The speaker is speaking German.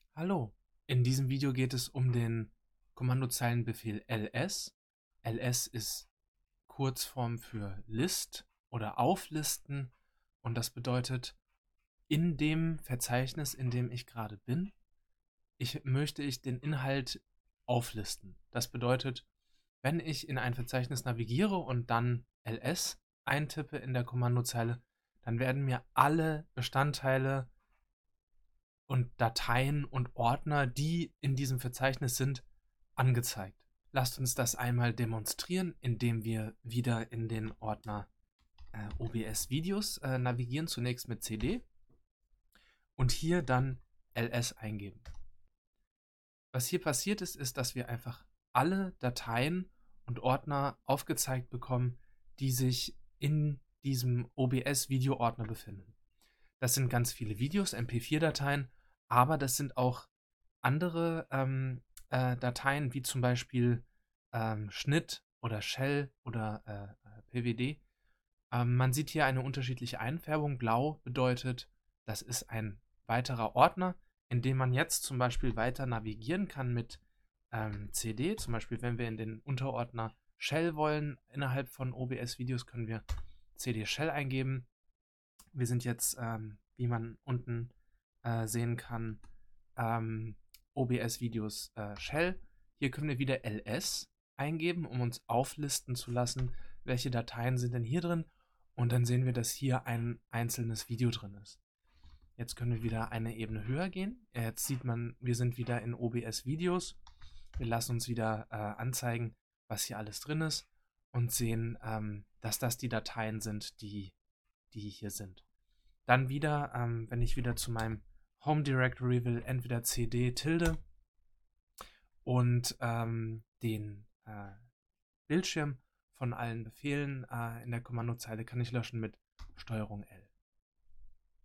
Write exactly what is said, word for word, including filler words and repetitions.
Hallo, in diesem Video geht es um den Kommandozeilenbefehl ls. ls ist Kurzform für List oder Auflisten und das bedeutet, in dem Verzeichnis, in dem ich gerade bin, ich, möchte ich den Inhalt auflisten. Das bedeutet, wenn ich in ein Verzeichnis navigiere und dann ls eintippe in der Kommandozeile, dann werden mir alle Bestandteile und Dateien und Ordner, die in diesem Verzeichnis sind, angezeigt. Lasst uns das einmal demonstrieren, indem wir wieder in den Ordner äh, O B S Videos äh, navigieren, zunächst mit C D und hier dann ls eingeben. Was hier passiert ist, ist, dass wir einfach alle Dateien und Ordner aufgezeigt bekommen, die sich in diesem O B S Video-Ordner befinden. Das sind ganz viele Videos, M P vier Dateien, aber das sind auch andere ähm, äh, Dateien, wie zum Beispiel ähm, Schnitt oder Shell oder äh, P W D. Ähm, man sieht hier eine unterschiedliche Einfärbung. Blau bedeutet, das ist ein weiterer Ordner, in dem man jetzt zum Beispiel weiter navigieren kann mit ähm, C D. Zum Beispiel, wenn wir in den Unterordner Shell wollen, innerhalb von O B S Videos können wir C D Shell eingeben. Wir sind jetzt, ähm, wie man unten äh, sehen kann, ähm, O B S Videos äh, Shell. Hier können wir wieder ls eingeben, um uns auflisten zu lassen, welche Dateien sind denn hier drin. Und dann sehen wir, dass hier ein einzelnes Video drin ist. Jetzt können wir wieder eine Ebene höher gehen. Jetzt sieht man, wir sind wieder in O B S Videos. Wir lassen uns wieder äh, anzeigen, was hier alles drin ist und sehen, ähm, dass das die Dateien sind, die, die hier sind. Dann wieder, ähm, wenn ich wieder zu meinem Home Directory will, entweder cd tilde und ähm, den äh, Bildschirm von allen Befehlen äh, in der Kommandozeile kann ich löschen mit Steuerung L.